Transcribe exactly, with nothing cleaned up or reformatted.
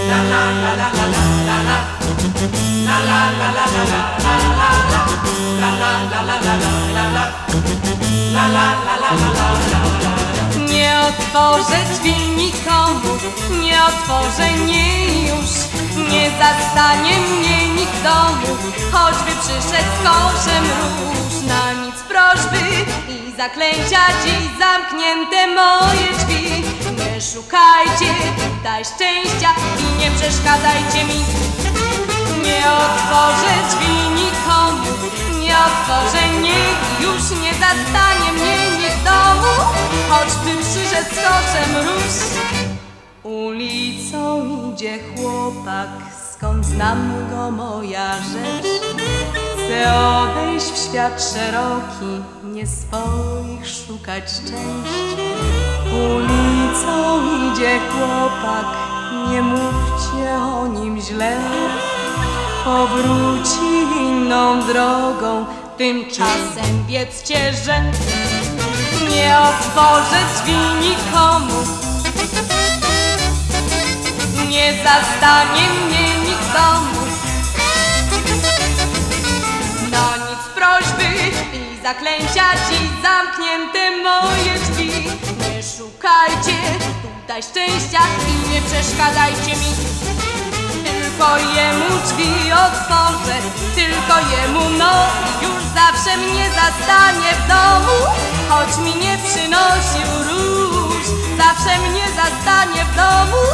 Nie otworzę drzwi nikomu, nie otworzę nie już. Nie zastanie mnie nikt w domu, choćby przyszedł z koszem róż. Na nic prośby i zaklęcia dziś zamknięte moje drzwi. Nie szukajcie tutaj szczęścia i nie przeszkadzajcie mi. Nie otworzę drzwi nikomu, nie otworzę nie i już nie zastanie mnie nikt w domu, choćby przyszedł z koszem róż. Ulicą idzie chłopak, skąd znam go moja rzecz. Chcę odejść w świat szeroki, nie swoich szukać szczęść. Ulicą idzie chłopak, nie mówcie o nim źle. Powróci inną drogą, tymczasem wiedzcie, że nie otworzę drzwi nikomu. Nie zastanie mnie nikt w domu. Na nic prośby i zaklęcia dziś zamknięte moje drzwi. Nie szukajcie tutaj szczęścia i nie przeszkadzajcie mi. Tylko jemu drzwi otworzę, tylko jemu no i już zawsze mnie zastanie w domu, choć mi nie przynosił róż. Zawsze mnie zastanie w domu,